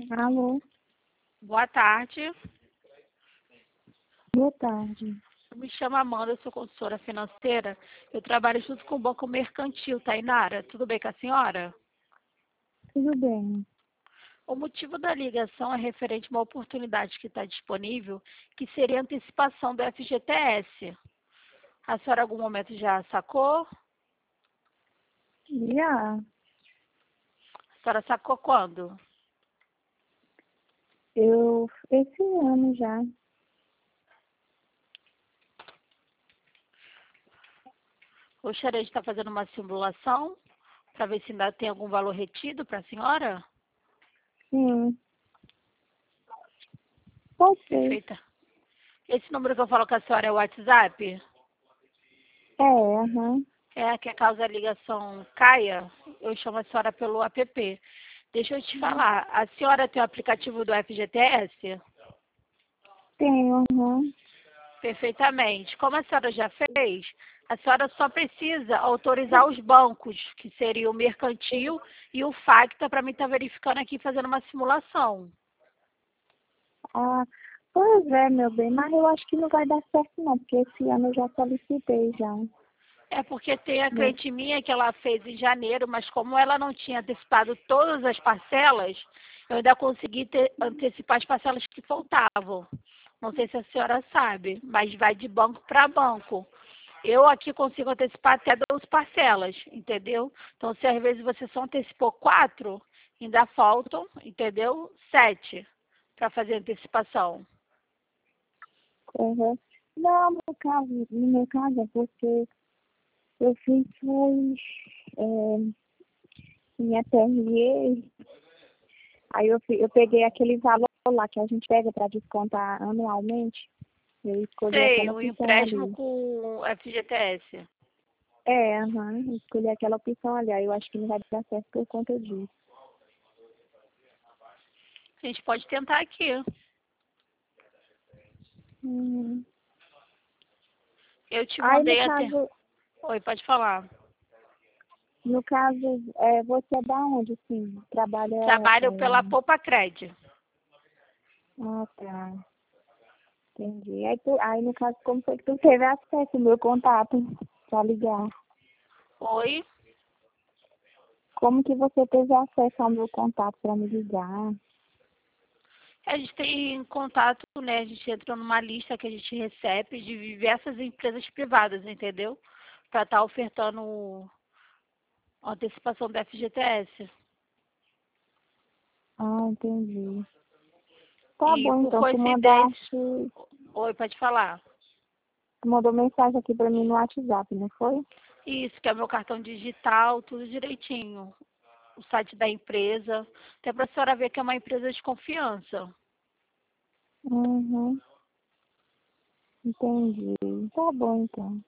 Alô, Boa tarde. boa tarde. Eu me chamo Amanda, eu sou consultora financeira. Eu trabalho junto com o Banco Mercantil, Tainara. Tudo bem com a senhora? Tudo bem? O motivo da ligação é referente a uma oportunidade que está disponível, que seria a antecipação do FGTS. A senhora, em algum momento, já sacou? Já, A senhora sacou quando? esse ano já. Gostaria de estar fazendo uma simulação para ver se ainda tem algum valor retido para a senhora? Sim, pode ser. Perfeita. Esse número que eu falo com a senhora é o WhatsApp? Aham. É que a causa da ligação caia, eu chamo a senhora pelo app. Deixa eu te falar, a senhora tem o aplicativo do FGTS? Tenho, aham. Perfeitamente. Como a senhora já fez, a senhora só precisa autorizar os bancos, que seria o Mercantil e o Facta, para mim estar verificando aqui, fazendo uma simulação. Ah, pois é, meu bem, mas eu acho que não vai dar certo não, porque esse ano eu já solicitei já. É porque tem a Né? cliente minha que ela fez em janeiro, mas como ela não tinha antecipado todas as parcelas, eu ainda consegui antecipar as parcelas que faltavam. Não sei se a senhora sabe, mas vai de banco para banco. Eu aqui consigo antecipar até 12 parcelas, entendeu? Então, se às vezes você só antecipou 4, ainda faltam, entendeu? 7 para fazer antecipação. Aham. Não, no meu caso é porque eu fiz minha TRE, aí eu peguei aquele valor lá que a gente pega para descontar anualmente. Eu escolhi Sei, aquela o opção empréstimo ali. com FGTS. Aham, eu escolhi aquela opção ali. Aí eu acho que não vai dar certo por conta disso. A gente pode tentar aqui. Hum. Eu te Aí no mandei até. caso, Oi, pode falar. no caso, você é da onde, assim? Trabalha. Trabalho pela Poupa Cred. Ah, tá. Entendi. Aí no caso, como foi que tu teve acesso ao meu contato pra ligar? Oi. Como que você teve acesso ao meu contato para me ligar? A gente tem contato, né? A gente entra numa lista que a gente recebe de diversas empresas privadas, entendeu? Para estar ofertando a antecipação da FGTS. Ah, entendi. Tá E bom, por então coincidência. Oi, pode falar. tu mandou mensagem aqui pra mim no WhatsApp, não foi? Isso, que é o meu cartão digital, tudo direitinho. O site da empresa. Até para a senhora ver que é uma empresa de confiança. Uhum, entendi. Tá bom, então.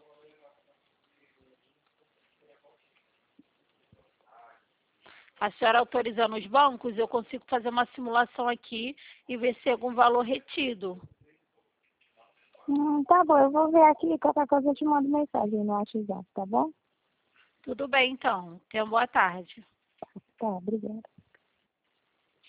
A senhora autorizando os bancos, eu consigo fazer uma simulação aqui e ver se tem algum valor retido. Tá bom, eu vou ver aqui, qualquer coisa eu te mando mensagem no WhatsApp, tá bom? Tudo bem, então. Tenha uma boa tarde. Tá, obrigada.